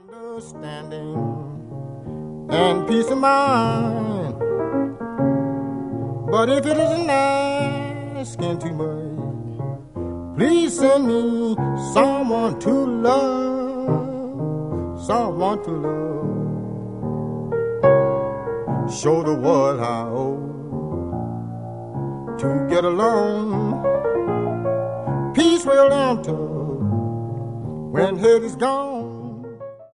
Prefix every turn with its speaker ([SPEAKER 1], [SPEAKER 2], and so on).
[SPEAKER 1] Understanding and peace of mind. But if it isn't asking too much, please send me someone to love, someone to love. Show the world how to get along. Peace will enter when hate is gone.